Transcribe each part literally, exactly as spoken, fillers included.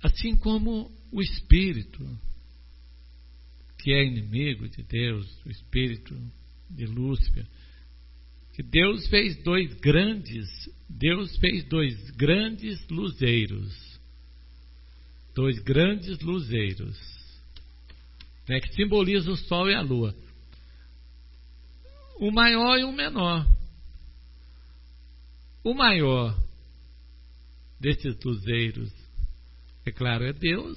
Assim como o espírito, que é inimigo de Deus, o espírito de Lúcifer, que Deus fez dois grandes, Deus fez dois grandes luzeiros, dois grandes luzeiros, né, que simbolizam o sol e a lua, o maior e o menor. O maior desses luzeiros, é claro, é Deus.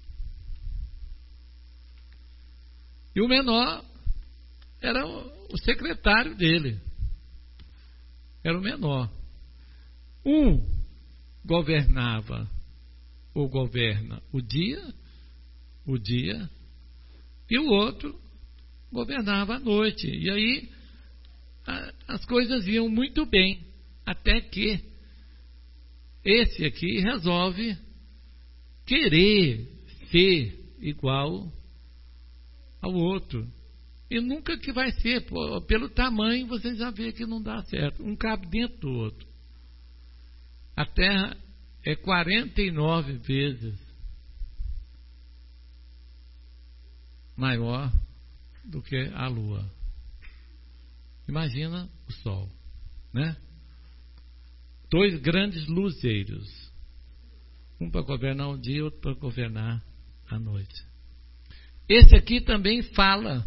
E o menor era o secretário dele. Era o menor. Um governava, ou governa o dia, o dia, e o outro governava a noite. E aí a, as coisas iam muito bem. Até que esse aqui resolve querer ser igual ao outro. E nunca que vai ser. Pelo tamanho, você já vê que não dá certo. Um cabe dentro do outro. A Terra é quarenta e nove vezes maior do que a Lua. Imagina o Sol, né? Dois grandes luzeiros, um para governar o dia, outro para governar a noite. Esse aqui também fala.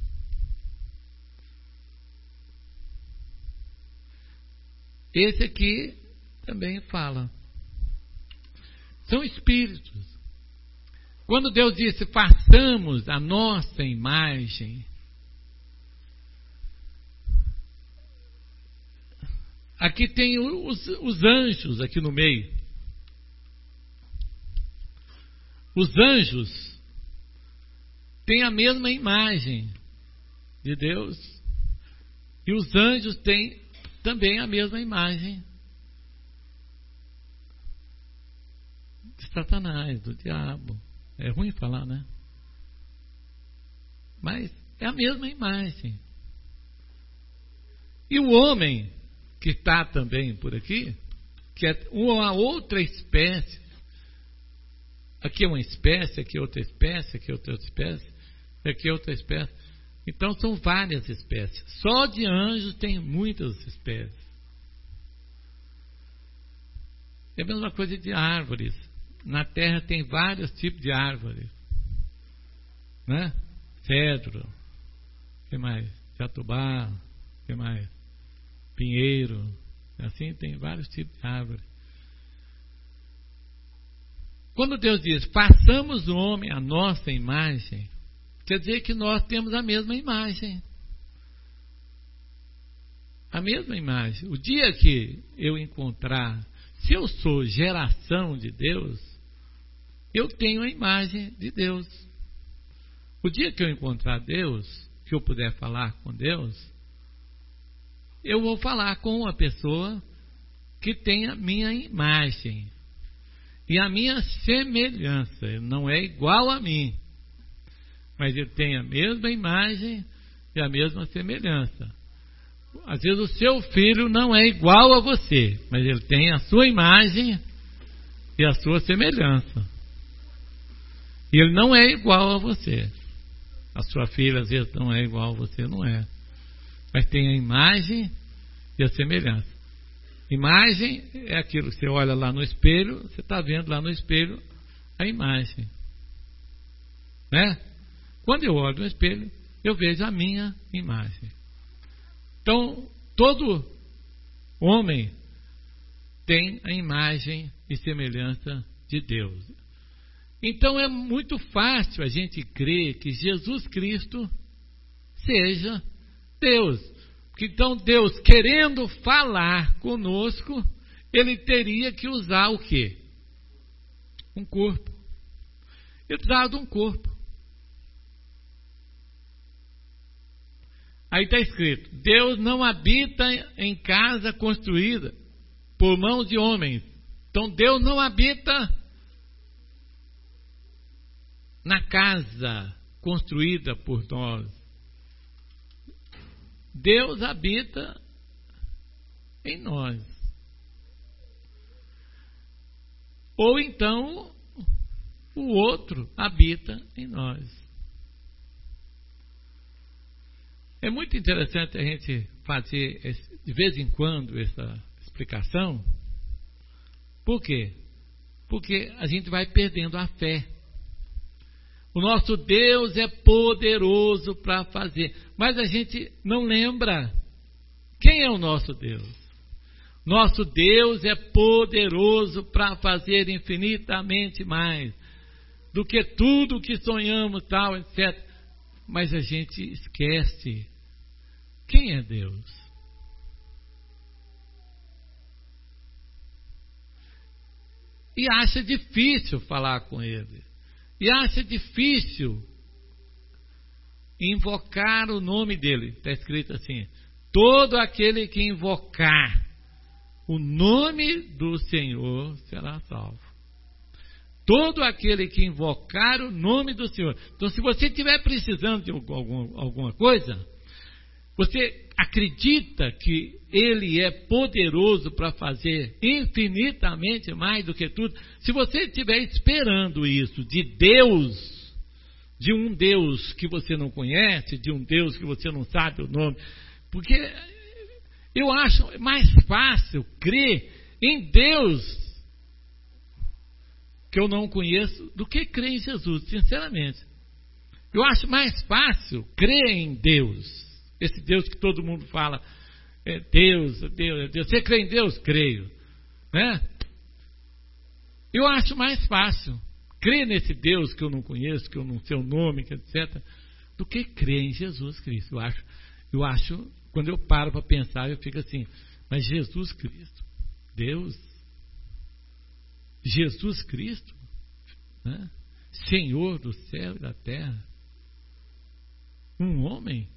Esse aqui também fala. São espíritos. Quando Deus disse, façamos a nossa imagem, aqui tem os, os anjos aqui no meio. Os anjos têm a mesma imagem de Deus. E os anjos têm também a mesma imagem de Satanás, do diabo. É ruim falar, né? Mas é a mesma imagem. E o homem que está também por aqui, que é uma outra espécie, aqui é uma espécie, aqui é outra espécie, aqui é outra espécie, aqui é outra espécie. Então são várias espécies. Só de anjos tem muitas espécies. É a mesma coisa de árvores. Na terra tem vários tipos de árvores, né? Cedro, o que mais? Jatubá, o que mais? Pinheiro, assim tem vários tipos de árvore. Quando Deus diz, façamos o homem a nossa imagem, quer dizer que nós temos a mesma imagem. A mesma imagem. O dia que eu encontrar, se eu sou geração de Deus, eu tenho a imagem de Deus. O dia que eu encontrar Deus, que eu puder falar com Deus, eu vou falar com uma pessoa que tem a minha imagem e a minha semelhança. Ele não é igual a mim, mas ele tem a mesma imagem e a mesma semelhança. Às vezes o seu filho não é igual a você, mas ele tem a sua imagem e a sua semelhança. E ele não é igual a você. A sua filha às vezes não é igual a você, não é. Mas tem a imagem e a semelhança. Imagem é aquilo que você olha lá no espelho, você está vendo lá no espelho a imagem, né? Quando eu olho no espelho, eu vejo a minha imagem. Então, todo homem tem a imagem e semelhança de Deus. Então é muito fácil a gente crer que Jesus Cristo seja Deus. Porque então Deus, querendo falar conosco, Ele teria que usar o quê? Um corpo. Ele precisava de um corpo. Aí está escrito, Deus não habita em casa construída por mãos de homens. Então Deus não habita na casa construída por nós. Deus habita em nós. Ou então, o outro habita em nós. É muito interessante a gente fazer de vez em quando essa explicação. Por quê? Porque a gente vai perdendo a fé. O nosso Deus é poderoso para fazer, mas a gente não lembra quem é o nosso Deus. Nosso Deus é poderoso para fazer infinitamente mais do que tudo que sonhamos, tal, etcétera. Mas a gente esquece quem é Deus. E acha difícil falar com Ele. E acha difícil invocar o nome dEle. Está escrito assim: todo aquele que invocar o nome do Senhor será salvo. Todo aquele que invocar o nome do Senhor. Então, se você estiver precisando de algum, alguma coisa, você acredita que Ele é poderoso para fazer infinitamente mais do que tudo. Se você estiver esperando isso de Deus, de um Deus que você não conhece, de um Deus que você não sabe o nome, porque eu acho mais fácil crer em Deus que eu não conheço do que crer em Jesus, sinceramente. Eu acho mais fácil crer em Deus, esse Deus que todo mundo fala, é Deus, é Deus, é Deus. Você crê em Deus? Creio. Né? Eu acho mais fácil crer nesse Deus que eu não conheço, que eu não sei o nome, etcétera, do que crer em Jesus Cristo. Eu acho, eu acho, quando eu paro para pensar, eu fico assim, mas Jesus Cristo, Deus, Jesus Cristo, né? Senhor do céu e da terra, um homem,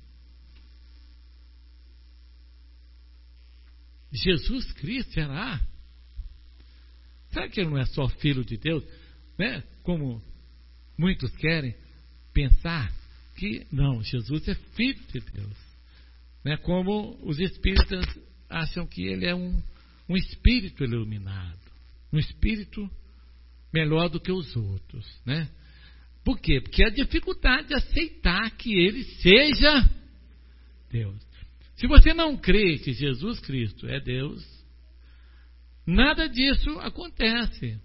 Jesus Cristo, será? Será que ele não é só filho de Deus? Né? Como muitos querem pensar que não, Jesus é filho de Deus. Né? Como os espíritas acham que ele é um, um espírito iluminado, um espírito melhor do que os outros. Né? Por quê? Porque a dificuldade de aceitar que ele seja Deus. Se você não crê que Jesus Cristo é Deus, nada disso acontece.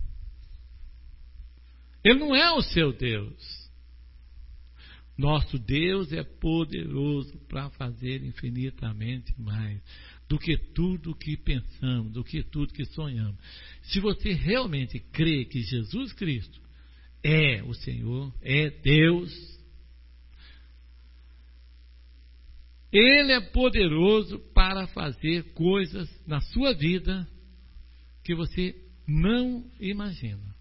Ele não é o seu Deus. Nosso Deus é poderoso para fazer infinitamente mais do que tudo que pensamos, do que tudo que sonhamos. Se você realmente crê que Jesus Cristo é o Senhor, é Deus, Ele é poderoso para fazer coisas na sua vida que você não imagina.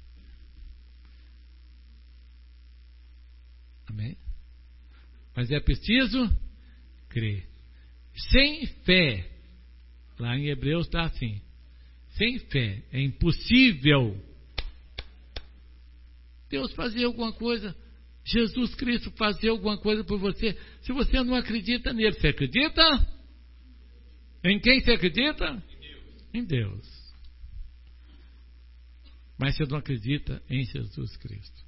Amém? Mas é preciso crer. Sem fé, lá em Hebreus está assim, sem fé é impossível Deus fazer alguma coisa, Jesus Cristo fazer alguma coisa por você, se você não acredita nele. Você acredita? Em quem você acredita? Em Deus. Em Deus. Mas você não acredita em Jesus Cristo.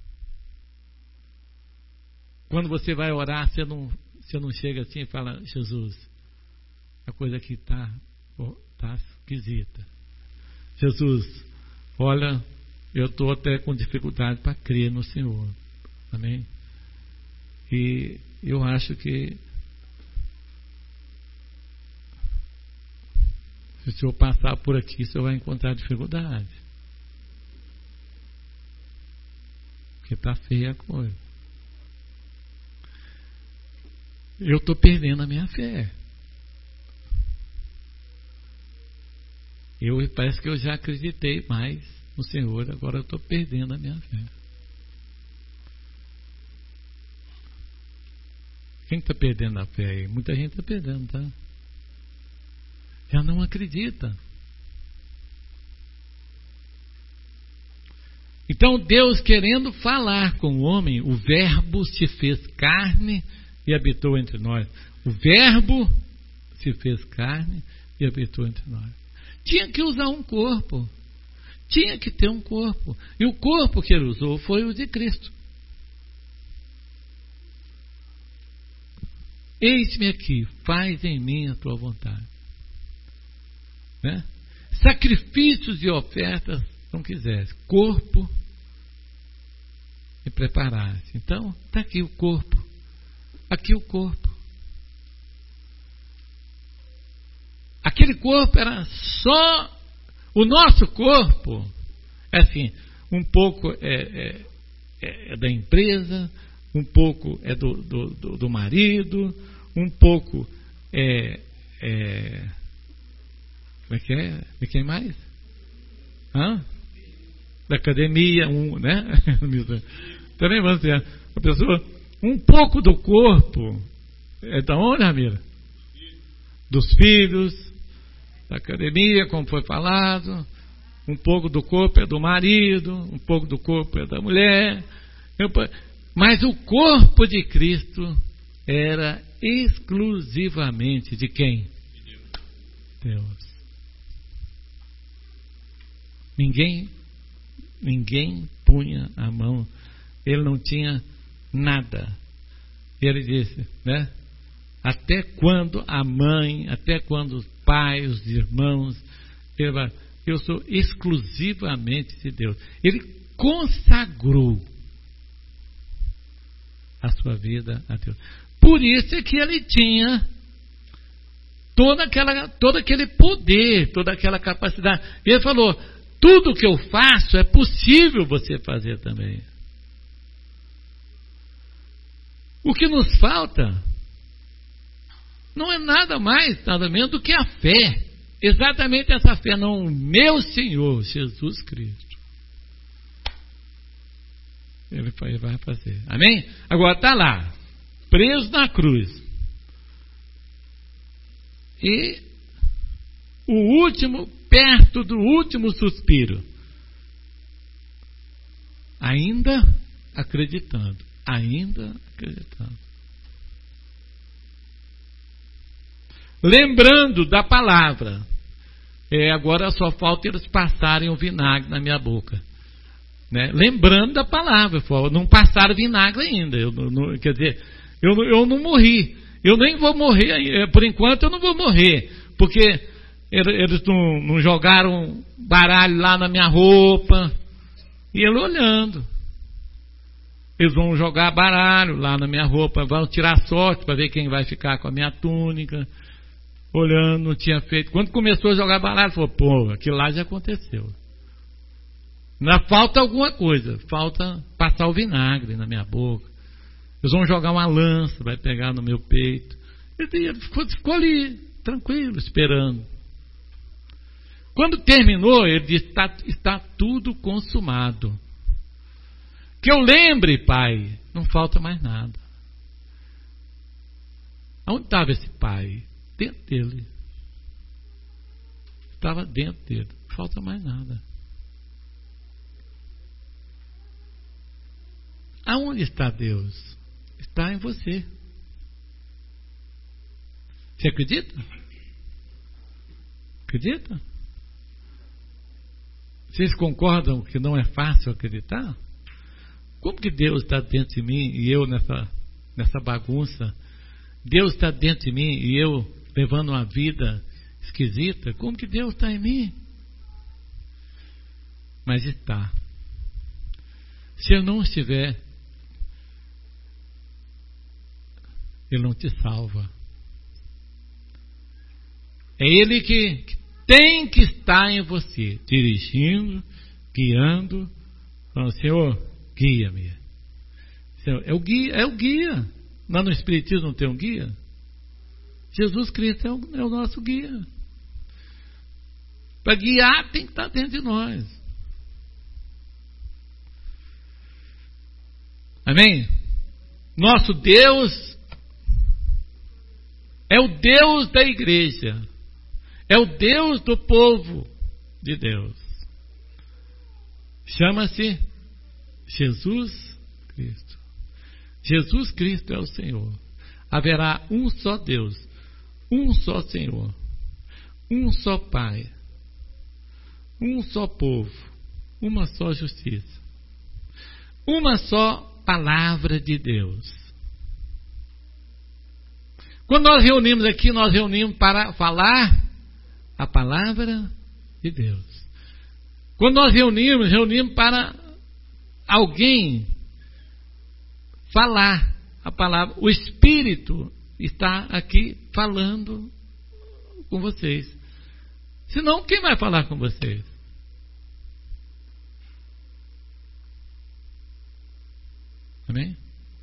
Quando você vai orar, você não, você não chega assim e fala: Jesus, a coisa aqui está tá esquisita. Jesus, olha, eu estou até com dificuldade para crer no Senhor. Amém? E eu acho que se o senhor passar por aqui, o senhor vai encontrar dificuldade. Porque está feia a coisa. Eu estou perdendo a minha fé. Eu parece que eu já acreditei mais no Senhor, agora eu estou perdendo a minha fé. Quem está perdendo a fé aí? Muita gente está perdendo, tá? Já não acredita. Então Deus, querendo falar com o homem, o Verbo se fez carne e habitou entre nós. O Verbo se fez carne e habitou entre nós. Tinha que usar um corpo. tinha que ter um corpo. E o corpo que ele usou foi o de Cristo. Eis-me aqui, faz em mim a tua vontade. Né? Sacrifícios e ofertas não quisesse. Corpo e preparar-se. Então, está aqui o corpo. Aqui o corpo. Aquele corpo era só... O nosso corpo é assim, um pouco é, é, é da empresa, um pouco é do, do, do, do marido, um pouco é, é... Como é que é? De quem mais? Hã? Da academia, um, né? Também vamos ter a pessoa, um pouco do corpo é da onde, Ramiro? Dos filhos, da academia, como foi falado, um pouco do corpo é do marido, um pouco do corpo é da mulher, mas o corpo de Cristo era exclusivamente de quem? Deus. Ninguém, ninguém punha a mão, ele não tinha nada. Ele disse, né? Até quando a mãe, até quando os pais, os irmãos, ele vai, eu sou exclusivamente de Deus. Ele consagrou a sua vida a Deus. Por isso é que ele tinha toda aquela, todo aquele poder, toda aquela capacidade. Ele falou, tudo que eu faço é possível você fazer também. O que nos falta não é nada mais, nada menos do que a fé. Exatamente essa fé, não, meu Senhor Jesus Cristo. Ele vai fazer. Amém? Agora está lá, preso na cruz. E o último, perto do último suspiro. Ainda acreditando. Ainda acreditando. Lembrando da palavra. É, agora só falta eles passarem o vinagre na minha boca. Né? Lembrando da palavra. Não passaram vinagre ainda. Eu não, quer dizer, eu, eu não morri. Eu nem vou morrer. Por enquanto eu não vou morrer. Porque eles não, não jogaram baralho lá na minha roupa. E ele olhando. Eles vão jogar baralho lá na minha roupa. Vão tirar sorte para ver quem vai ficar com a minha túnica. Olhando, não tinha feito. Quando começou a jogar baralho, falou, pô, aquilo lá já aconteceu. Ainda falta alguma coisa. Falta passar o vinagre na minha boca. Eles vão jogar uma lança, vai pegar no meu peito. Ele ficou, ficou ali, tranquilo, esperando. Quando terminou, ele disse, está, está tudo consumado. Que eu lembre, Pai, não falta mais nada. Onde estava esse Pai? Dentro dele. Estava dentro dele. Não falta mais nada. Aonde está Deus? Está em você. Você acredita? Acredita? Vocês concordam que não é fácil acreditar? Como que Deus está dentro de mim e eu nessa, nessa bagunça? Deus está dentro de mim e eu levando uma vida esquisita? Como que Deus está em mim? Mas está. Se eu não estiver, Ele não te salva. É Ele que, que tem que estar em você, dirigindo, guiando, falando, Senhor, guia-me. Senhor, é o guia, é o guia. Lá no Espiritismo não tem um guia? Jesus Cristo é o, é o nosso guia. Para guiar tem que estar dentro de nós. Amém? Nosso Deus é o Deus da igreja. É o Deus do povo de Deus. Chama-se Jesus Cristo. Jesus Cristo é o Senhor. Haverá um só Deus, um só Senhor, um só Pai, um só povo, uma só justiça, uma só palavra de Deus. Quando nós reunimos aqui, nós reunimos para falar a palavra de Deus. Quando nós reunimos, reunimos para alguém falar a palavra. O Espírito está aqui falando com vocês. Senão, quem vai falar com vocês? Amém?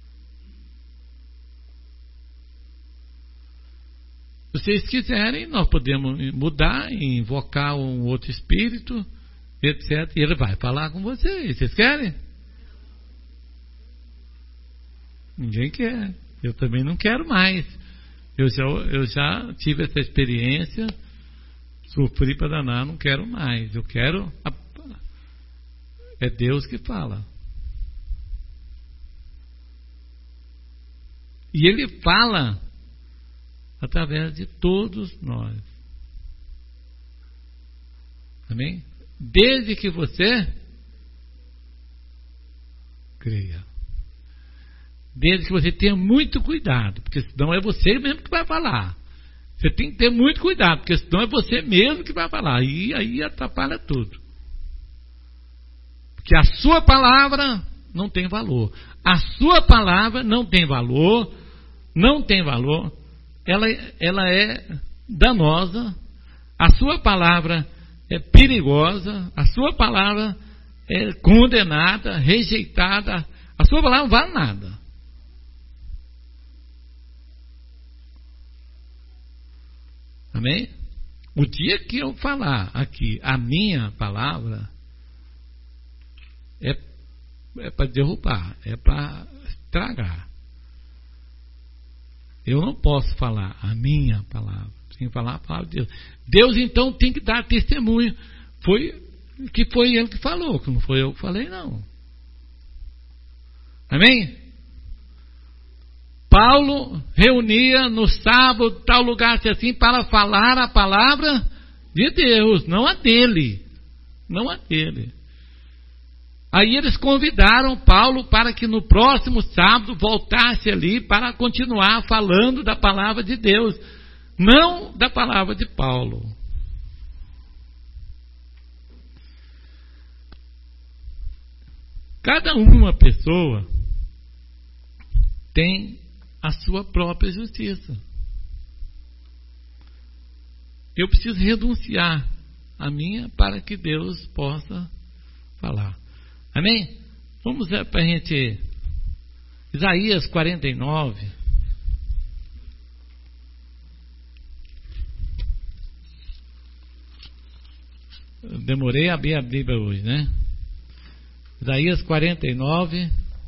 Se vocês quiserem, nós podemos mudar e invocar um outro espírito, etcétera. E ele vai falar com vocês. Vocês querem? Ninguém quer. Eu também não quero mais. Eu já, eu já tive essa experiência, sofri para danar, não quero mais. Eu quero. A, é Deus que fala. E Ele fala através de todos nós. Amém? Desde que você creia. Desde que você tenha muito cuidado, porque senão é você mesmo que vai falar. Você tem que ter muito cuidado, porque senão é você mesmo que vai falar. E aí atrapalha tudo. Porque a sua palavra não tem valor. A sua palavra não tem valor, não tem valor. Ela, ela é danosa. A sua palavra é perigosa. A sua palavra é condenada, rejeitada. A sua palavra não vale nada. Amém? O dia que eu falar aqui a minha palavra, é, é para derrubar, é para estragar. Eu não posso falar a minha palavra, tenho que falar a palavra de Deus. Deus então tem que dar testemunho. Foi que foi Ele que falou, que não foi eu que falei, não. Amém? Paulo reunia no sábado, tal lugar assim, para falar a palavra de Deus, não a dele. Não a dele. Aí eles convidaram Paulo para que no próximo sábado voltasse ali para continuar falando da palavra de Deus, não da palavra de Paulo. Cada uma pessoa tem a sua própria justiça. Eu preciso renunciar a minha para que Deus possa falar. Amém? Vamos para a gente. Isaías quarenta e nove. Eu demorei a abrir a Bíblia hoje, né? Isaías quarenta e nove.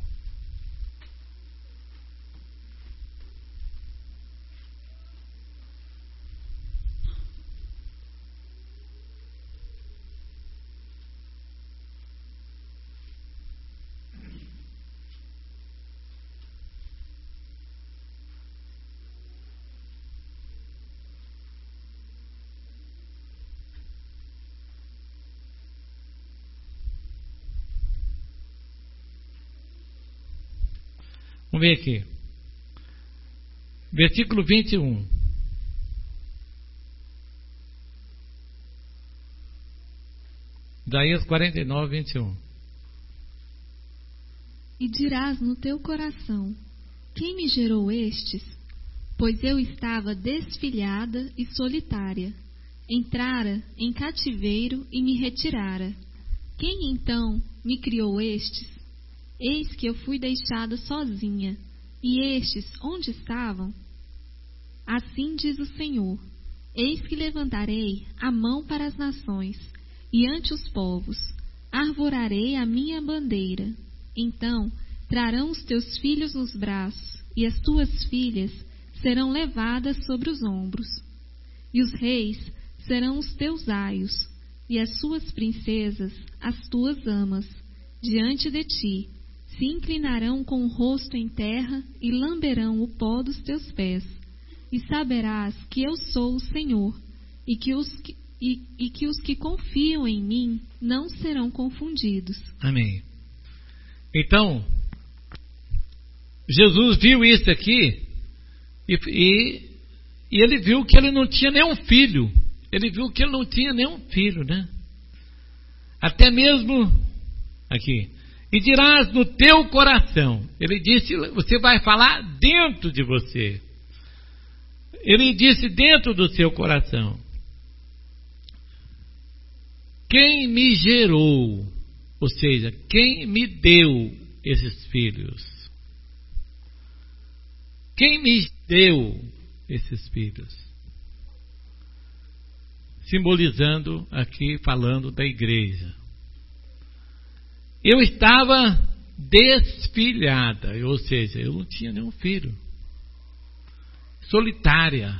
Vamos ver aqui. Versículo vinte e um. Isaías quarenta e nove, vinte e um. E dirás no teu coração: quem me gerou estes? Pois eu estava desfilhada e solitária. Entrara em cativeiro e me retirara. Quem então me criou estes? Eis que eu fui deixada sozinha. E estes, onde estavam? Assim diz o Senhor: eis que levantarei a mão para as nações, e ante os povos arvorarei a minha bandeira. Então trarão os teus filhos nos braços, e as tuas filhas serão levadas sobre os ombros. E os reis serão os teus aios, e as suas princesas as tuas amas. Diante de ti se inclinarão com o rosto em terra e lamberão o pó dos teus pés. E saberás que eu sou o Senhor, e que os, e, e que os que confiam em mim não serão confundidos. Amém. Então, Jesus viu isso aqui e, e, e ele viu que ele não tinha nenhum filho. Ele viu que ele não tinha nenhum filho, né? Até mesmo aqui. E dirás no teu coração. Ele disse, você vai falar dentro de você. Ele disse dentro do seu coração. Quem me gerou, ou seja, quem me deu esses filhos? Quem me deu esses filhos? Simbolizando aqui, falando da igreja. Eu estava desfilhada, ou seja, eu não tinha nenhum filho. Solitária.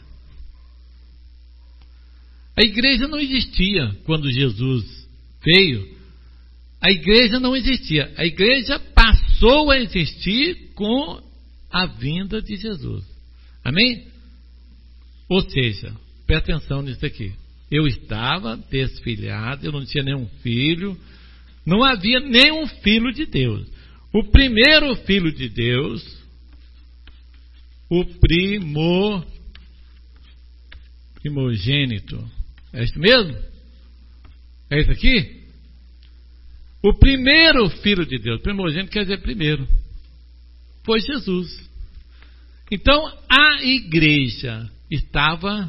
A igreja não existia quando Jesus veio. A igreja não existia. A igreja passou a existir com a vinda de Jesus. Amém? Ou seja, presta atenção nisso aqui. Eu estava desfilhado, eu não tinha nenhum filho. Não havia nenhum filho de Deus. O primeiro filho de Deus, o primo, primogênito, é isso mesmo? É isso aqui? O primeiro filho de Deus, primogênito quer dizer primeiro, foi Jesus. Então a igreja estava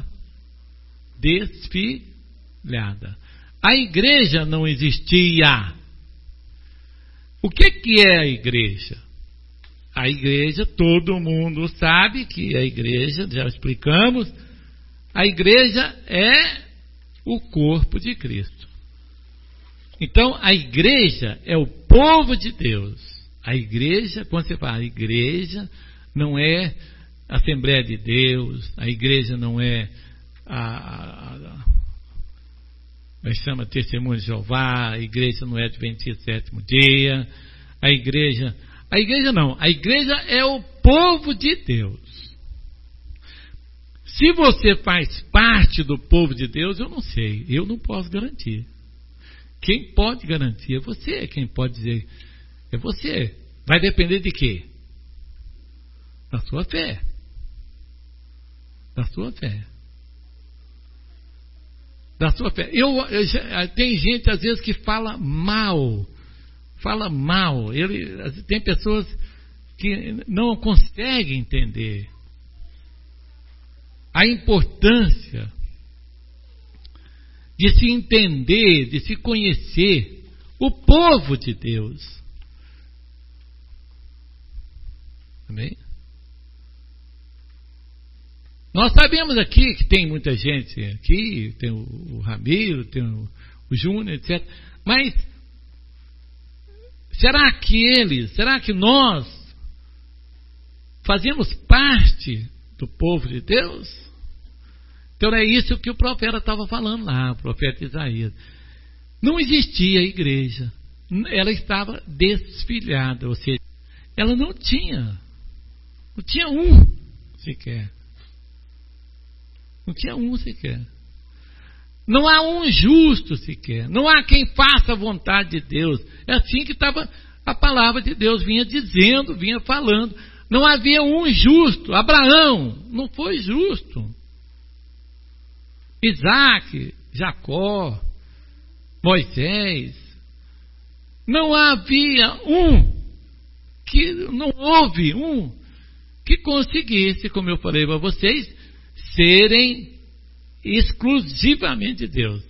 desfilhada. A igreja não existia. O que, que é a igreja? A igreja, todo mundo sabe que a igreja, já explicamos, a igreja é o corpo de Cristo. Então, a igreja é o povo de Deus. A igreja, quando você fala, a igreja não é a Assembleia de Deus, a igreja não é a... a, a Mas chama Testemunho de Jeová, a igreja não é Adventista sétimo dia, a igreja, a igreja não, a igreja é o povo de Deus. Se você faz parte do povo de Deus, eu não sei, eu não posso garantir. Quem pode garantir é você, quem pode dizer é você. Vai depender de quê? Da sua fé. Da sua fé. Da sua fé. Eu, eu, tem gente às vezes que fala mal, fala mal. Ele, tem pessoas que não conseguem entender a importância de se entender, de se conhecer o povo de Deus. Amém? Nós sabemos aqui que tem muita gente aqui, tem o, o Ramiro, tem o, o Júnior, etcétera. Mas será que eles, será que nós fazemos parte do povo de Deus? Então é isso que o profeta estava falando lá, o profeta Isaías. Não existia igreja, ela estava desfilhada, ou seja, ela não tinha, não tinha um sequer. Não tinha um sequer. Não há um justo sequer. Não há quem faça a vontade de Deus. É assim que estava a palavra de Deus, vinha dizendo, vinha falando. Não havia um justo. Abraão não foi justo. Isaac, Jacó, Moisés. Não havia um que, não houve um que conseguisse, como eu falei para vocês, serem exclusivamente de Deus.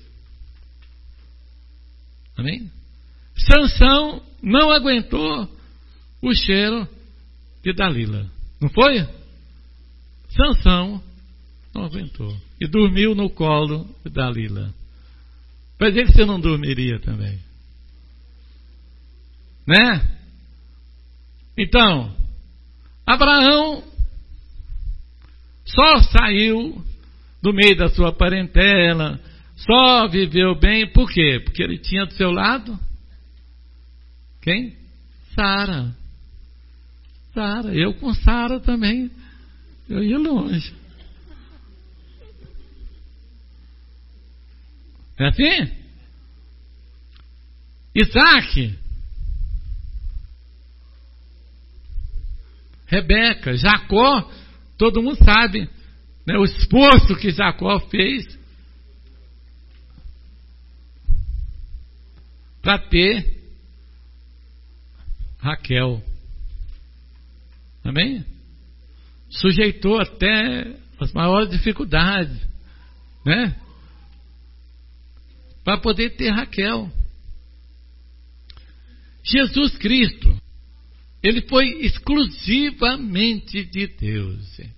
Amém? Sansão não aguentou o cheiro de Dalila. Não foi? Sansão não aguentou. E dormiu no colo de Dalila. Vai dizer que você não dormiria também. Né? Então, Abraão só saiu do meio da sua parentela, só viveu bem, por quê? Porque ele tinha do seu lado quem? Sara. Sara, eu com Sara também, eu ia longe. Não é assim? Isaac, Rebeca, Jacó, todo mundo sabe, né, o esforço que Jacó fez para ter Raquel. Amém? Sujeitou até as maiores dificuldades, né? Para poder ter Raquel. Jesus Cristo, ele foi exclusivamente de Deus, gente.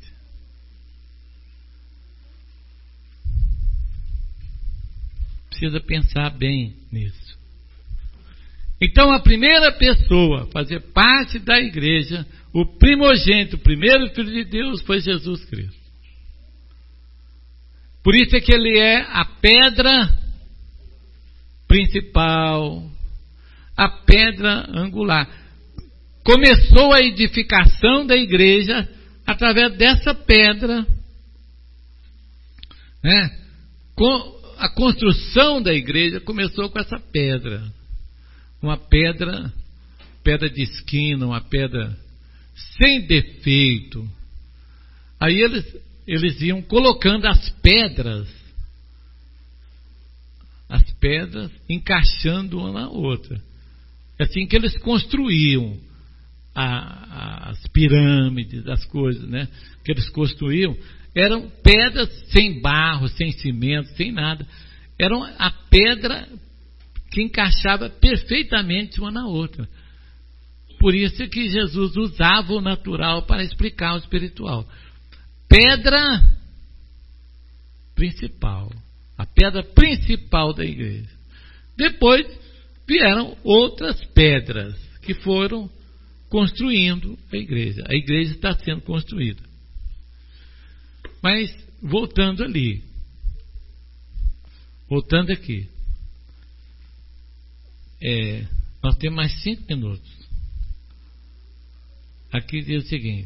Precisa pensar bem nisso. Então, a primeira pessoa a fazer parte da igreja, o primogênito, o primeiro filho de Deus, foi Jesus Cristo. Por isso é que ele é a pedra principal, a pedra angular. Começou a edificação da igreja através dessa pedra, né? Com a construção da igreja começou com essa pedra, uma pedra, pedra de esquina, uma pedra sem defeito. Aí eles, eles iam colocando as pedras, as pedras encaixando uma na outra. É assim que eles construíam a, a, as pirâmides, as coisas, né? Que eles construíam eram pedras sem barro, sem cimento, sem nada. Eram a pedra que encaixava perfeitamente uma na outra. Por isso é que Jesus usava o natural para explicar o espiritual. Pedra principal, a pedra principal da igreja. Depois vieram outras pedras que foram construindo a igreja. A igreja está sendo construída. Mas, voltando ali, voltando aqui, é, nós temos mais cinco minutos. Aqui diz o seguinte,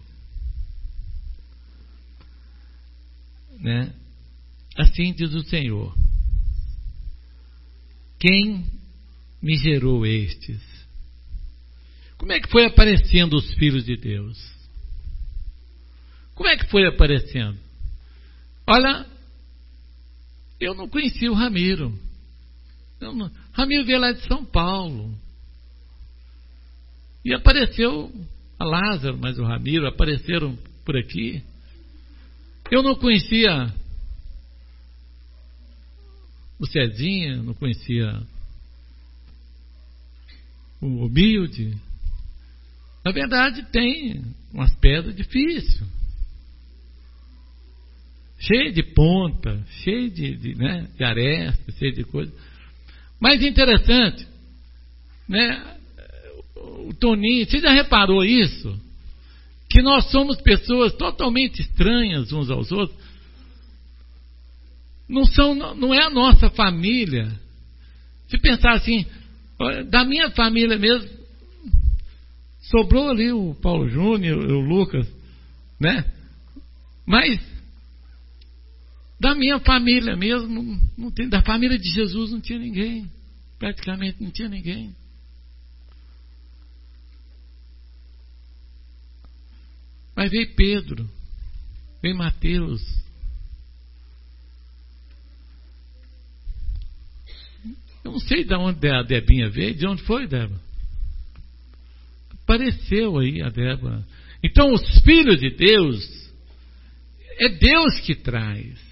né? Assim diz o Senhor: quem me gerou estes? Como é que foi aparecendo os filhos de Deus? Como é que foi aparecendo? Olha, eu não conhecia o Ramiro. Eu não, Ramiro veio lá de São Paulo. E apareceu a Lázaro, mas o Ramiro apareceram por aqui. Eu não conhecia o Cezinha, não conhecia o Humilde. Na verdade, tem umas pedras difíceis. Cheio de ponta, cheio de, de, né, de aresta, cheio de coisa. Mas interessante, né, o Toninho, você já reparou isso? Que nós somos pessoas totalmente estranhas uns aos outros. Não, são, não é a nossa família. Se pensar assim, da minha família mesmo, sobrou ali o Paulo Júnior, o Lucas, né? Mas da minha família mesmo, não tem, da família de Jesus não tinha ninguém. Praticamente não tinha ninguém. Mas veio Pedro, veio Mateus. Eu não sei de onde a Debinha veio, de onde foi, Débora? Apareceu aí a Débora. Então os filhos de Deus, é Deus que traz.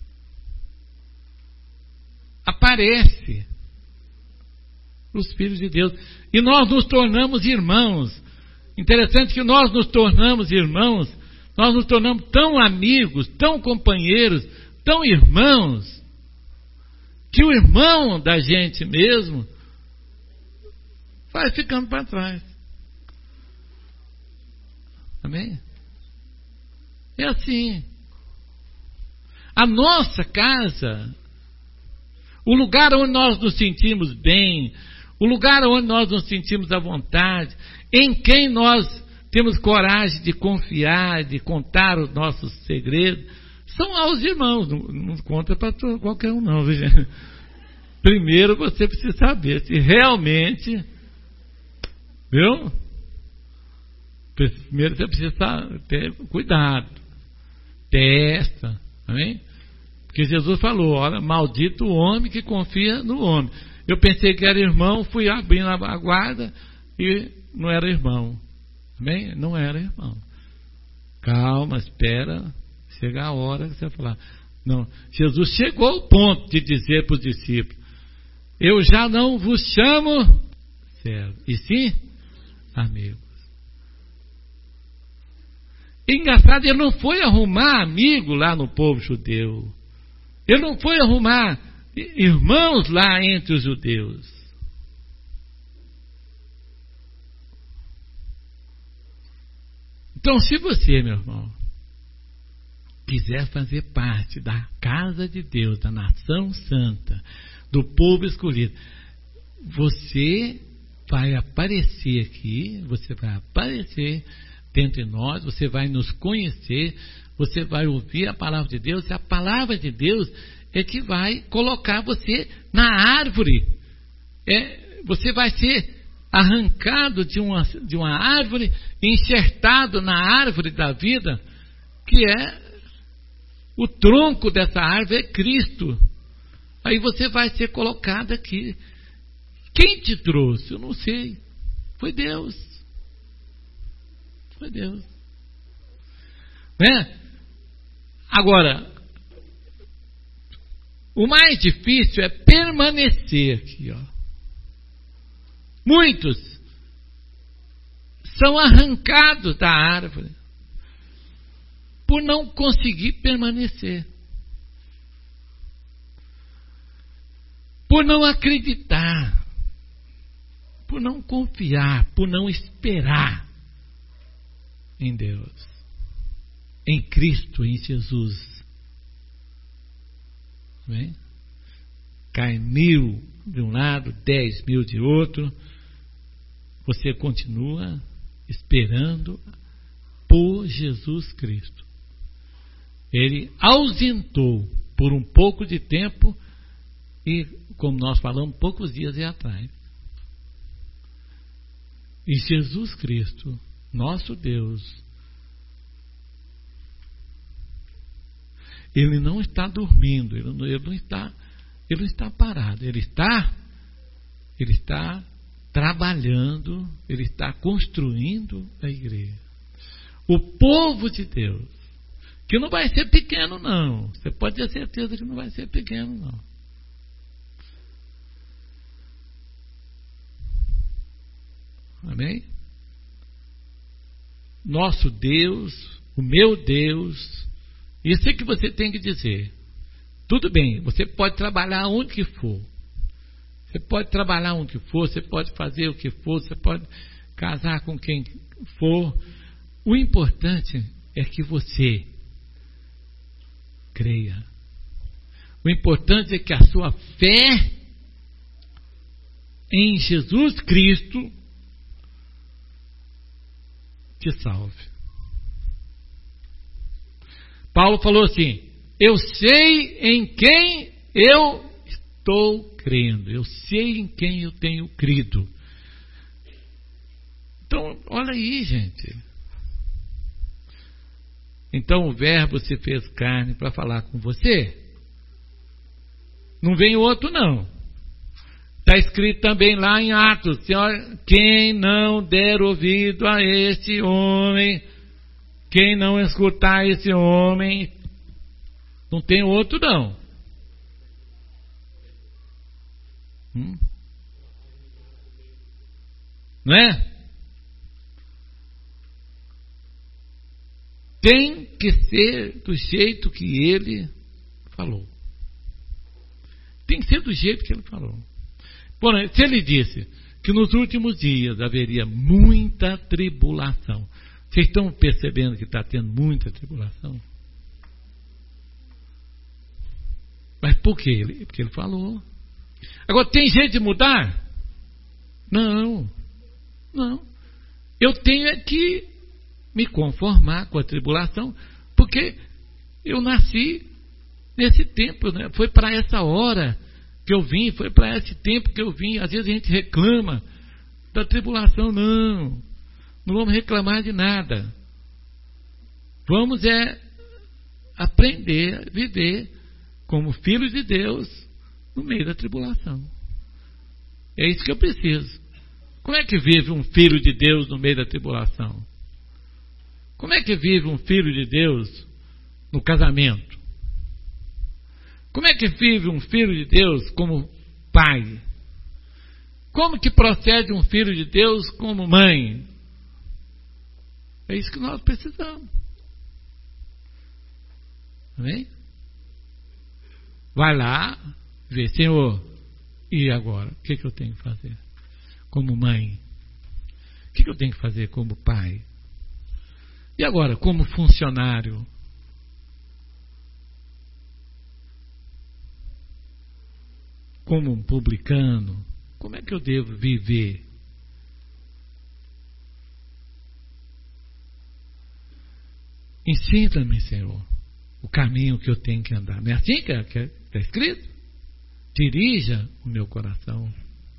Aparece os filhos de Deus. E nós nos tornamos irmãos. Interessante que nós nos tornamos irmãos, nós nos tornamos tão amigos, tão companheiros, tão irmãos, que o irmão da gente mesmo vai ficando para trás. Amém? É assim. A nossa casa, o lugar onde nós nos sentimos bem, o lugar onde nós nos sentimos à vontade, em quem nós temos coragem de confiar, de contar os nossos segredos, são aos irmãos. Não, não conta para qualquer um não, viu, gente? primeiro você precisa saber se realmente, viu? Primeiro você precisa ter cuidado, testa, amém? Porque Jesus falou, olha, maldito o homem que confia no homem. Eu pensei que era irmão, fui abrindo a guarda e não era irmão, amém? Não era irmão. Calma, espera, chega a hora que você vai falar. Não, Jesus chegou ao ponto de dizer para os discípulos, eu já não vos chamo servo, e sim amigos. Engraçado, ele não foi arrumar amigo lá no povo judeu. Ele não foi arrumar irmãos lá entre os judeus. Então, se você, meu irmão, quiser fazer parte da casa de Deus, da nação santa, do povo escolhido, você vai aparecer aqui, você vai aparecer dentro de nós, você vai nos conhecer, você vai ouvir a palavra de Deus, e a palavra de Deus é que vai colocar você na árvore. É, você vai ser arrancado de uma, de uma árvore, enxertado na árvore da vida, que é o tronco dessa árvore, é Cristo. Aí você vai ser colocado aqui. Quem te trouxe? Eu não sei. Foi Deus. Foi Deus. Né? Agora, o mais difícil é permanecer aqui, ó. Muitos são arrancados da árvore por não conseguir permanecer, por não acreditar, por não confiar, por não esperar em Deus, em Cristo, em Jesus. Bem? Cai mil de um lado, dez mil de outro, você continua esperando por Jesus Cristo. Ele ausentou por um pouco de tempo e, como nós falamos poucos dias atrás, e Jesus Cristo, nosso Deus, Ele não está dormindo, ele não, ele não está, ele não está parado, ele está, ele está trabalhando, ele está construindo a igreja. O povo de Deus, que não vai ser pequeno não, você pode ter certeza que não vai ser pequeno não. Amém? Nosso Deus, o meu Deus, isso é que você tem que dizer. Tudo bem, você pode trabalhar onde que for. Você pode trabalhar onde que for, você pode fazer o que for, você pode casar com quem for. O importante é que você creia. O importante é que a sua fé em Jesus Cristo te salve. Paulo falou assim, eu sei em quem eu estou crendo, eu sei em quem eu tenho crido. Então, olha aí, gente. Então o verbo se fez carne para falar com você. Não vem outro não. Está escrito também lá em Atos, Senhor, quem não der ouvido a este homem, quem não escutar esse homem, não tem outro não. Hum? Não é? Tem que ser do jeito que ele falou. Tem que ser do jeito que ele falou. Porém, se ele disse que nos últimos dias haveria muita tribulação, vocês estão percebendo que está tendo muita tribulação? Mas por quê? Porque ele falou. Agora, tem jeito de mudar? Não. Não. Eu tenho é que me conformar com a tribulação, porque eu nasci nesse tempo, né? Foi para essa hora que eu vim, foi para esse tempo que eu vim. Às vezes a gente reclama da tribulação. Não, não vamos reclamar de nada. Vamos é aprender a viver como filhos de Deus no meio da tribulação. É isso que eu preciso. Como é que vive um filho de Deus no meio da tribulação? Como é que vive um filho de Deus no casamento? Como é que vive um filho de Deus como pai? Como que procede um filho de Deus como mãe? É isso que nós precisamos. Amém? Vai lá, vê, Senhor, e agora? O que, que eu tenho que fazer como mãe? O que, que eu tenho que fazer como pai? E agora, como funcionário? Como um publicano? Como é que eu devo viver? Ensina-me, Senhor, o caminho que eu tenho que andar. Não é assim que está escrito? Dirija o meu coração.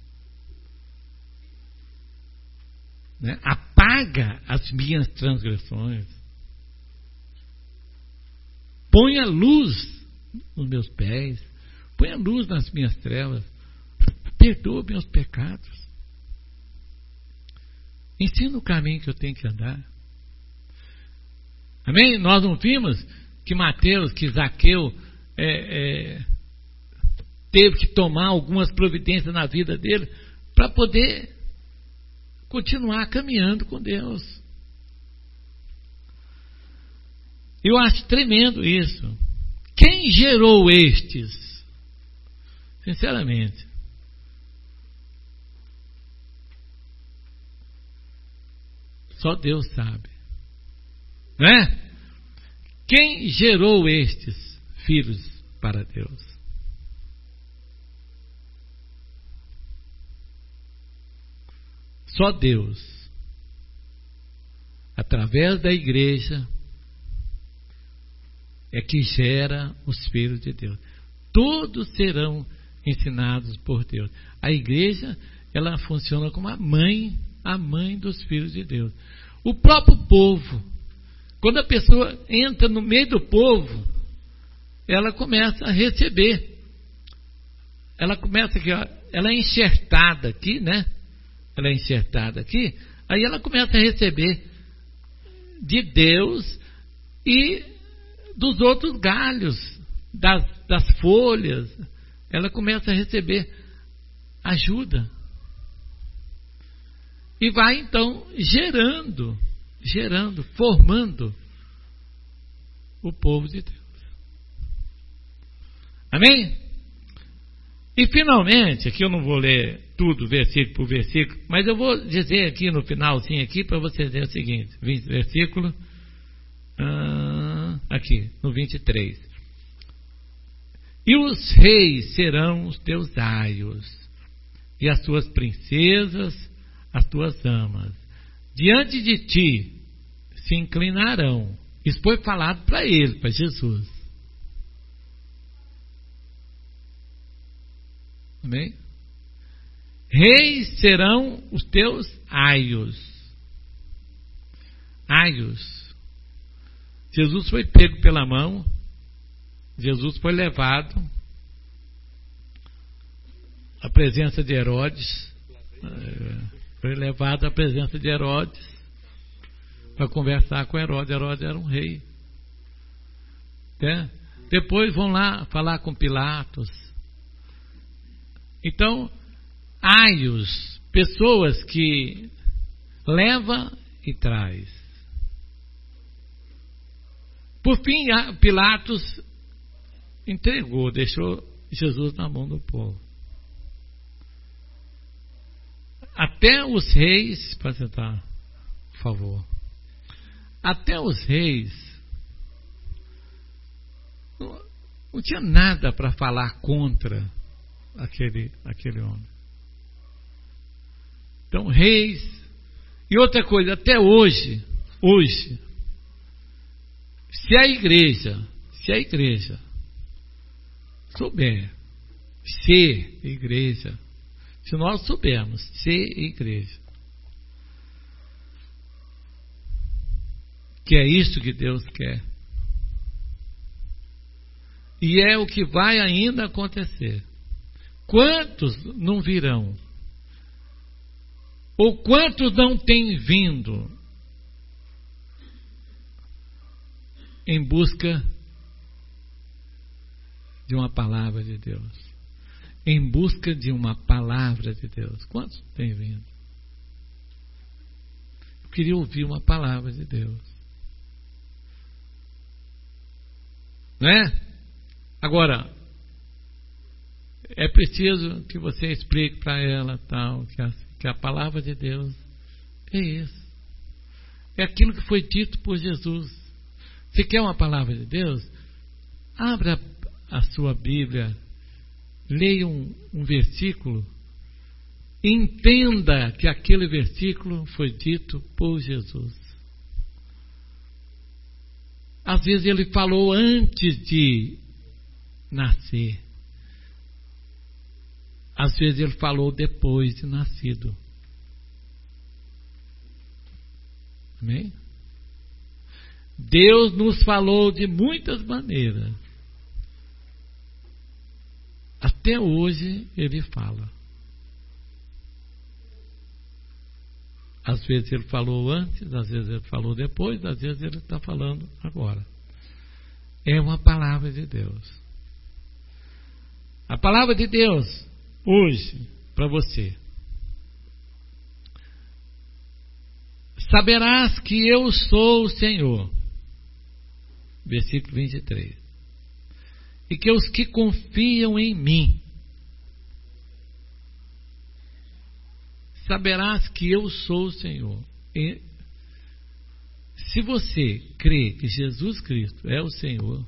Né? Apaga as minhas transgressões. Ponha luz nos meus pés. Ponha luz nas minhas trevas. Perdoa meus pecados. Ensina o caminho que eu tenho que andar. Amém? Nós não vimos que Mateus, que Zaqueu é, é, teve que tomar algumas providências na vida dele para poder continuar caminhando com Deus. Eu acho tremendo isso. Quem gerou estes? Sinceramente. Só Deus sabe. Não é? Quem gerou estes filhos para Deus? Só Deus. Através da igreja é que gera os filhos de Deus. Todos serão ensinados por Deus. A igreja, ela funciona como a mãe, a mãe dos filhos de Deus. O próprio povo, quando a pessoa entra no meio do povo, ela começa a receber. Ela começa aqui, ó, ela é enxertada aqui, né? Ela é enxertada aqui, aí ela começa a receber de Deus e dos outros galhos, das, das folhas. Ela começa a receber ajuda. E vai então gerando, gerando, formando o povo de Deus. Amém? E finalmente, aqui eu não vou ler tudo, versículo por versículo, mas eu vou dizer aqui no finalzinho aqui para vocês verem o seguinte, versículo ah, aqui, no vinte e três. E os reis serão os teus aios, e as tuas princesas as tuas amas. Diante de ti se inclinarão. Isso foi falado para ele, para Jesus. Amém? Reis serão os teus aios. Aios. Jesus foi pego pela mão. Jesus foi levado à presença de Herodes. Foi levado à presença de Herodes para conversar com Herodes. Herodes era um rei. É? Depois vão lá falar com Pilatos. Então, aios, pessoas que leva e traz. Por fim, Pilatos entregou, deixou Jesus na mão do povo. Até os reis, pode sentar, por favor. Até os reis não, não tinha nada para falar contra aquele, aquele homem. Então, reis. E outra coisa, até hoje, hoje, se a igreja, se a igreja souber ser igreja, se nós soubermos ser igreja, que é isso que Deus quer, e é o que vai ainda acontecer. Quantos não virão? Ou quantos não têm vindo em busca de uma palavra de Deus? Em busca de uma palavra de Deus. Quantos têm vindo? Eu queria ouvir uma palavra de Deus. Não é? Agora, é preciso que você explique para ela tal, que a, que a palavra de Deus é isso. É aquilo que foi dito por Jesus. Você quer uma palavra de Deus? Abra a sua Bíblia, leia um, um versículo, entenda que aquele versículo foi dito por Jesus. Às vezes ele falou antes de nascer. Às vezes ele falou depois de nascido. Amém? Deus nos falou de muitas maneiras. Até hoje ele fala. Às vezes ele falou antes, às vezes ele falou depois, às vezes ele está falando agora. É uma palavra de Deus. A palavra de Deus hoje para você. Saberás que eu sou o Senhor. Versículo vinte e três. E que os que confiam em mim, saberás que eu sou o Senhor. E se você crê que Jesus Cristo é o Senhor,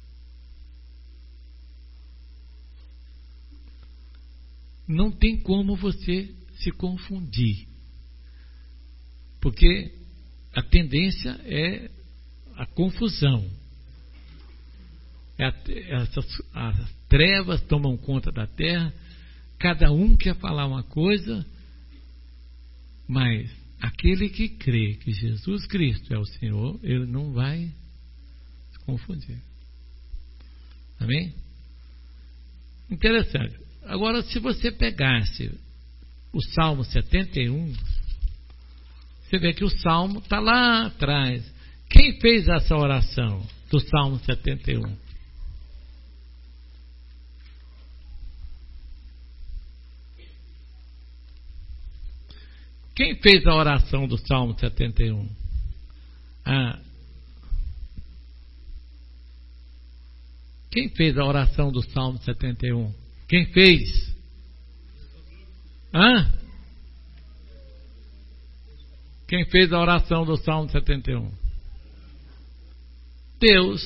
não tem como você se confundir. Porque a tendência é a confusão. É a, essas, as trevas tomam conta da terra, cada um quer falar uma coisa, mas aquele que crê que Jesus Cristo é o Senhor, ele não vai se confundir. Amém? Interessante. Agora, se você pegasse o Salmo setenta e um, você vê que o Salmo está lá atrás. Quem fez essa oração do Salmo setenta e um? Quem fez a oração do Salmo setenta e um? Ah. Quem fez a oração do Salmo setenta e um? Quem fez? Hã? Quem fez a oração do Salmo setenta e um? Deus.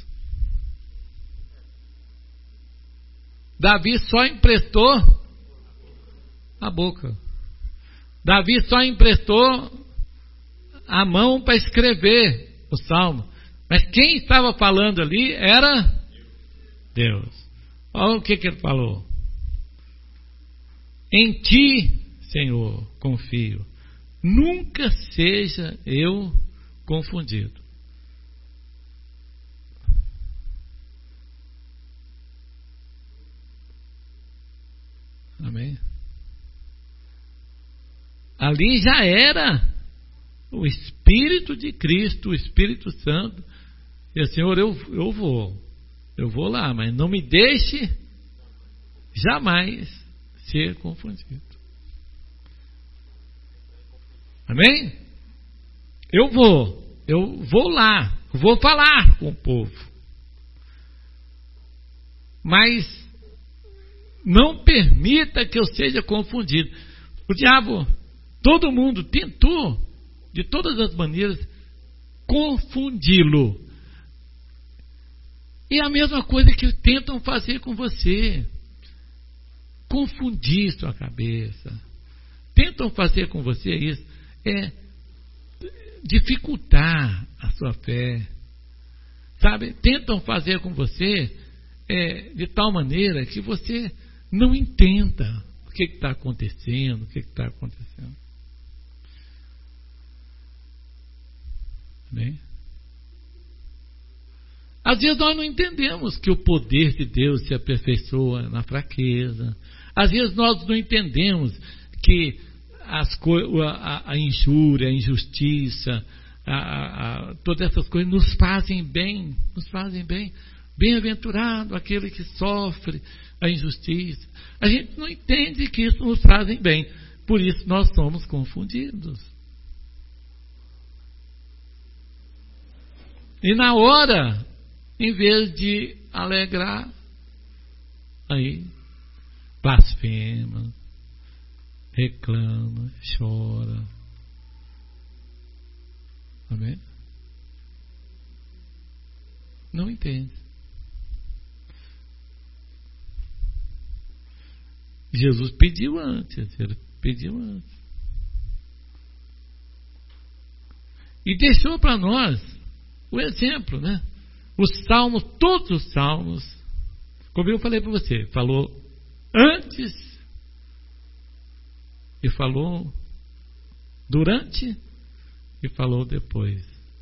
Davi só emprestou a boca. Davi só emprestou a mão para escrever o Salmo. Mas quem estava falando ali era Deus. Olha o que, que ele falou. Em ti, Senhor, confio. Nunca seja eu confundido. Amém? Ali já era o Espírito de Cristo, o Espírito Santo. E Senhor, eu, eu vou, eu vou lá, mas não me deixe jamais ser confundido. Amém? Eu vou, eu vou lá, eu vou falar com o povo. Mas não permita que eu seja confundido. O diabo, todo mundo tentou, de todas as maneiras, confundi-lo. E a mesma coisa que tentam fazer com você. Confundir sua cabeça. Tentam fazer com você isso. É dificultar a sua fé. Sabe? Tentam fazer com você é, de tal maneira que você não entenda o que está acontecendo, o que está acontecendo. Amém? Às vezes nós não entendemos que o poder de Deus se aperfeiçoa na fraqueza. Às vezes nós não entendemos que as co- a, a injúria, a injustiça, a, a, a, todas essas coisas nos fazem bem, nos fazem bem. Bem-aventurado aquele que sofre a injustiça. A gente não entende que isso nos fazem bem. Por isso nós somos confundidos. E na hora, em vez de alegrar, aí blasfema, reclama, chora. Amém? Não entende. Jesus pediu antes, ele pediu antes. E deixou para nós o exemplo, né? Os salmos, todos os salmos, como eu falei para você, falou antes e falou durante e falou depois.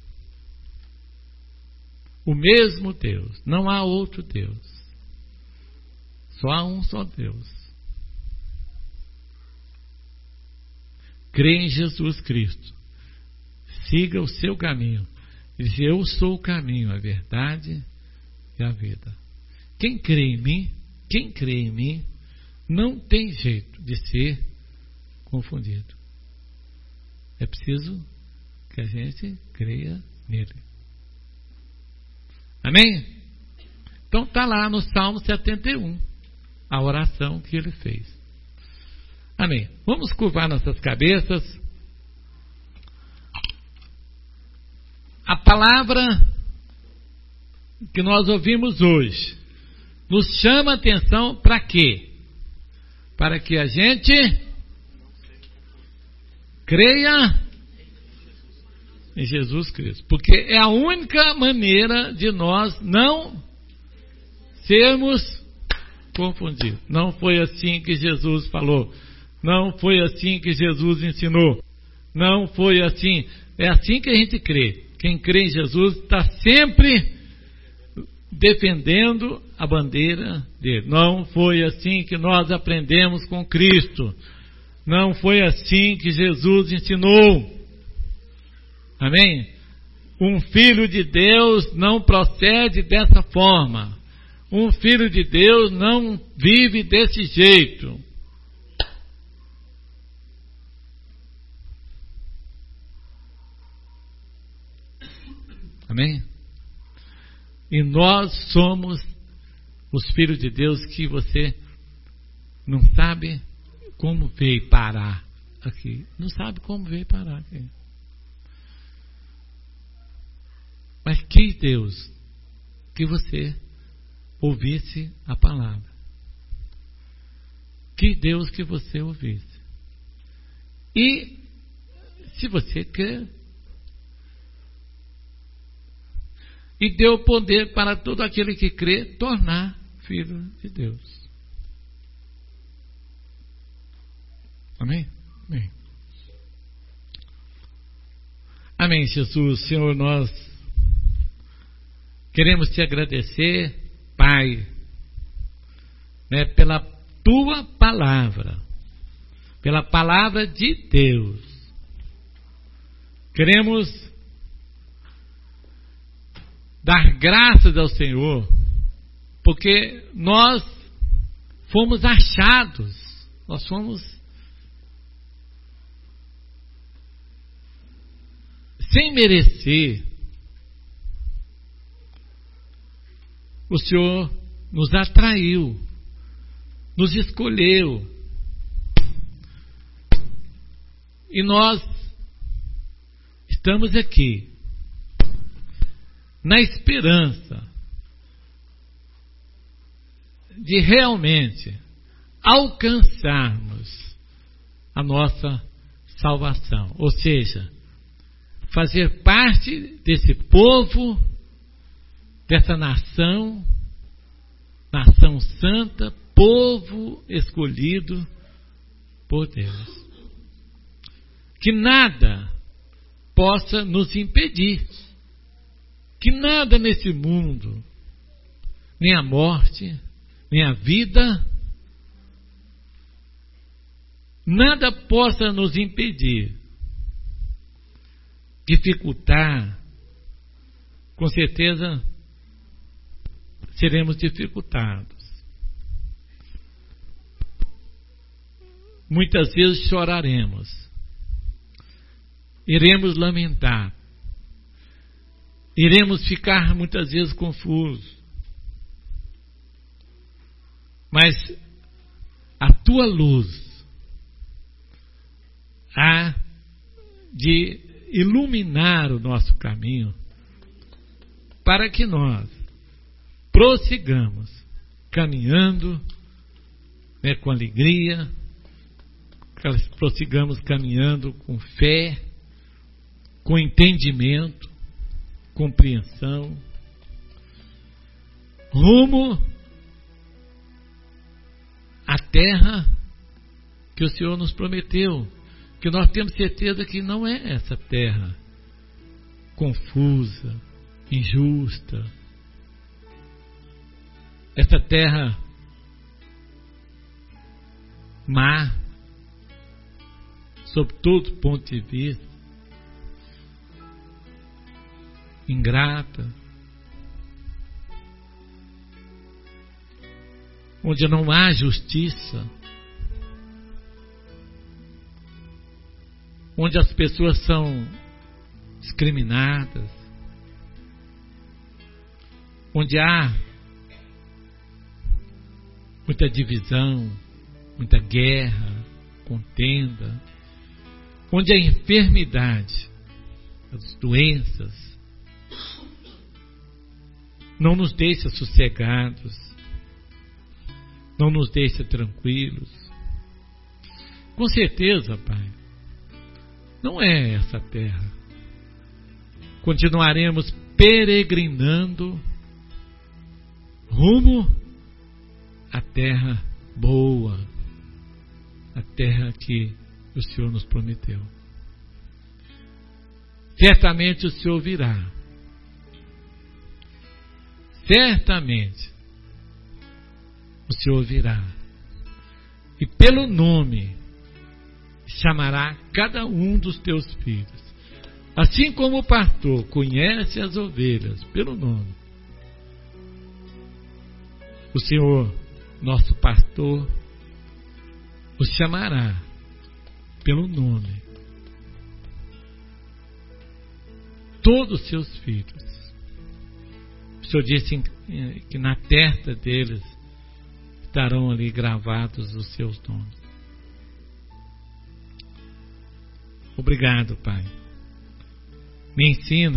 O mesmo Deus, não há outro Deus, só há um só Deus. Crê em Jesus Cristo, siga o seu caminho. Diz: eu sou o caminho, a verdade e a vida. Quem crê em mim, quem crê em mim, não tem jeito de ser confundido. É preciso que a gente creia nele. Amém? Então está lá no Salmo setenta e um, a oração que ele fez. Amém. Vamos curvar nossas cabeças. A palavra que nós ouvimos hoje nos chama a atenção para quê? Para que a gente creia em Jesus Cristo. Porque é a única maneira de nós não sermos confundidos. Não foi assim que Jesus falou. Não foi assim que Jesus ensinou. Não foi assim. É assim que a gente crê. Quem crê em Jesus está sempre defendendo a bandeira dele. Não foi assim que nós aprendemos com Cristo. Não foi assim que Jesus ensinou. Amém? Um filho de Deus não procede dessa forma. Um filho de Deus não vive desse jeito. Amém? E nós somos os filhos de Deus que você não sabe como veio parar aqui. Não sabe como veio parar aqui. Mas quis Deus que você ouvisse a palavra. Quis Deus que você ouvisse. E se você quer, e deu poder para todo aquele que crê tornar filho de Deus. Amém? Amém. Amém, Jesus. Senhor, nós queremos te agradecer, Pai, né, pela tua palavra, pela palavra de Deus. Queremos dar graças ao Senhor, porque nós fomos achados, nós fomos sem merecer. O Senhor nos atraiu, nos escolheu, e nós estamos aqui na esperança de realmente alcançarmos a nossa salvação, ou seja, fazer parte desse povo, dessa nação, nação santa, povo escolhido por Deus. Que nada possa nos impedir, que nada nesse mundo, nem a morte, nem a vida, nada possa nos impedir, dificultar. Com certeza seremos dificultados. Muitas vezes choraremos, iremos lamentar, iremos ficar muitas vezes confusos, mas a tua luz há de iluminar o nosso caminho para que nós prossigamos caminhando, né, com alegria, prossigamos caminhando com fé, com entendimento, compreensão, rumo à terra que o Senhor nos prometeu, que nós temos certeza que não é essa terra confusa, injusta, essa terra má, sob todo ponto de vista, ingrata, onde não há justiça, onde as pessoas são discriminadas, onde há muita divisão, muita guerra, contenda, onde a enfermidade, as doenças, não nos deixa sossegados, não nos deixa tranquilos. Com certeza, Pai, não é essa terra. Continuaremos peregrinando rumo à terra boa, a terra que o Senhor nos prometeu. Certamente o Senhor virá. Certamente o Senhor virá. E pelo nome chamará cada um dos teus filhos. Assim como o pastor conhece as ovelhas pelo nome, o Senhor, nosso pastor, os chamará pelo nome. Todos os seus filhos. O Senhor disse que na testa deles estarão ali gravados os seus nomes. Obrigado, Pai. Me ensina,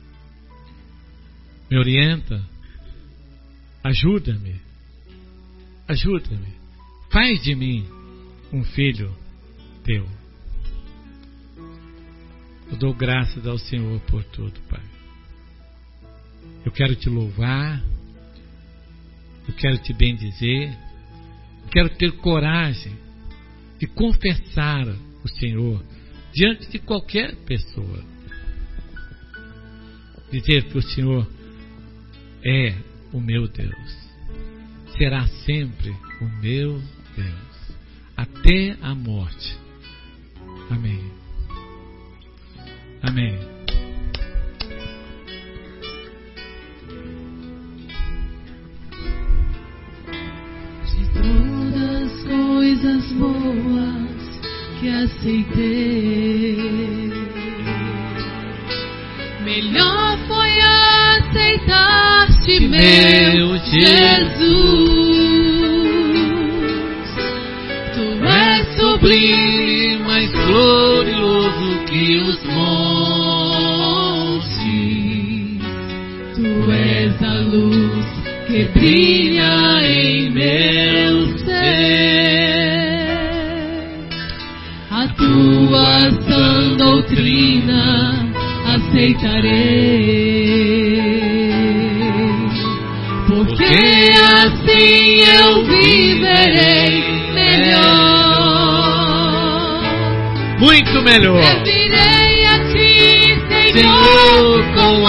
me orienta, ajuda-me, ajuda-me. Faz de mim um filho teu. Eu dou graças ao Senhor por tudo, Pai. Eu quero te louvar, eu quero te bendizer, eu quero ter coragem de confessar o Senhor diante de qualquer pessoa. Dizer que o Senhor é o meu Deus, será sempre o meu Deus, até a morte. Amém. Amém. De todas as coisas boas que aceitei, melhor foi aceitar-te, meu Jesus. Tu és sublime, mais glorioso que os montes. Tu és a luz que brilha em meu ser. A tua sã doutrina aceitarei, porque assim eu viverei melhor. Muito melhor. Servirei a ti, Senhor, com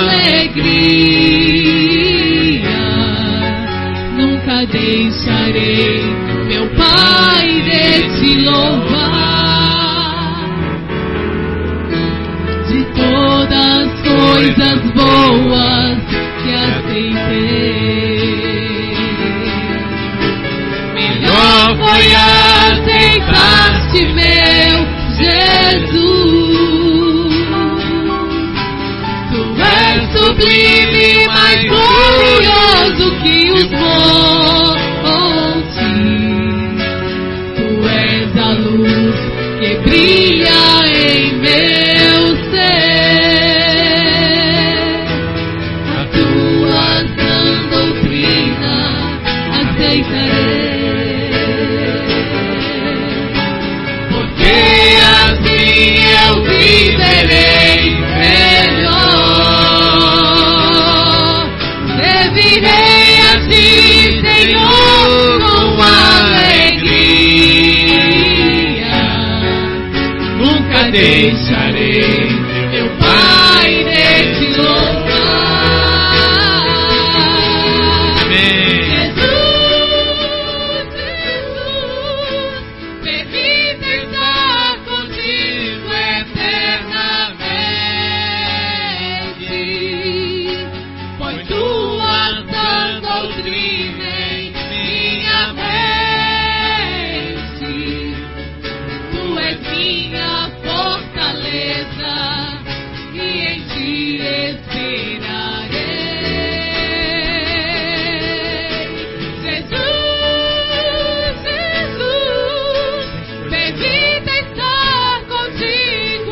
alegria. Nunca deixarei, meu Pai, de te louvar. De todas as coisas boas que aceitei, melhor foi aceitar-te, meu Jesus. Tu és sublime, mais glorioso que os montes. Tu és a luz que brilha em meu ser. A tua sã doutrina aceitarei, porque assim eu viverei melhor. Servirei a ti, Senhor, com alegria. Nunca deixarei, meu Pai, de te louvar. Amém. Jesus, Jesus, permita estar contigo eternamente, pois tua sã doutrina em minha mente. Tu és minha fortaleza e em ti esperarei. Jesus, Jesus, permita estar contigo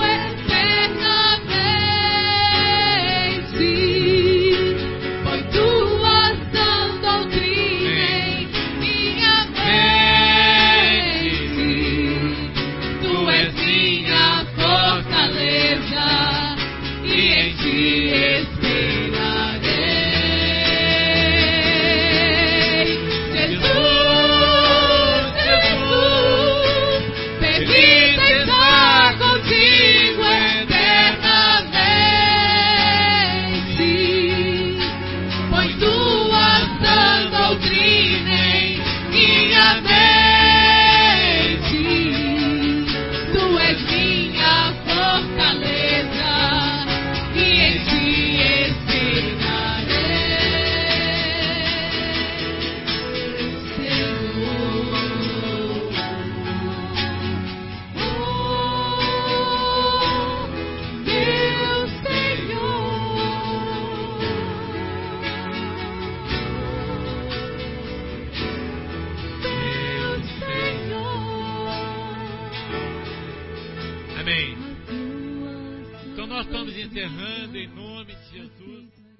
eternamente, pois tua sã doutrina em minha mente. Tu és minha fortaleza e em ti esperarei. Jesus, Jesus, permita estar contigo eternamente, pois tua sã doutrina em minha mente. Tu és minha fortaleza e em ti esperarei, Senhor. Oh, meu Senhor, meu Senhor. Amém. Então nós estamos encerrando em nome de Jesus.